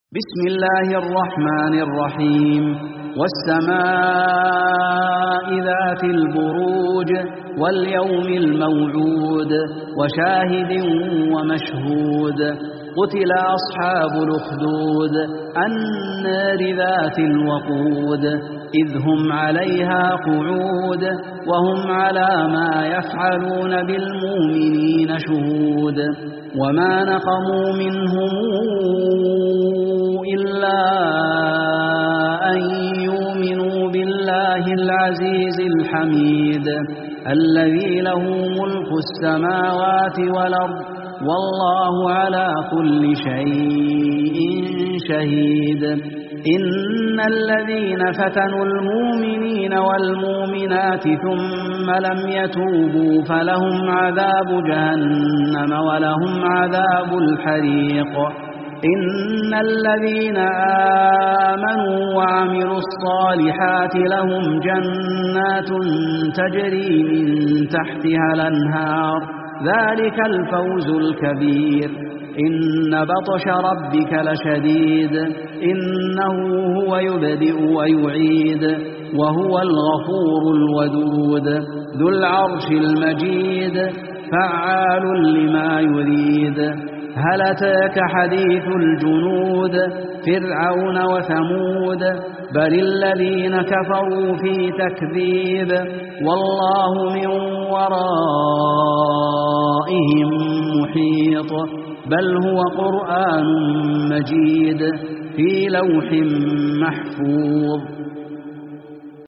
بسم الله الرحمن الرحيم والسماء ذات البروج واليوم الموعود وشاهد ومشهود قتل أصحاب الأخدود النار ذات الوقود إذ هم عليها قعود وهم على ما يفعلون بالمؤمنين شهود وما نقموا منهم إلا أن يؤمنوا بالله العزيز الحميد الذي له ملك السماوات والأرض والله على كل شيء شهيد إن الذين فتنوا المؤمنين والمؤمنات ثم لم يتوبوا فلهم عذاب جهنم ولهم عذاب الحريق إن الذين آمنوا وعملوا الصالحات لهم جنات تجري من تحتها الأنهار ذلك الفوز الكبير إن بطش ربك لشديد إنه هو يبدئ ويعيد وهو الغفور الودود ذو العرش المجيد فعال لما يريد هل أتاك حديث الجنود فرعون وثمود بل الذين كفروا في تكذيب والله من ورائهم محيط بل هو قرآن مجيد في لوح محفوظ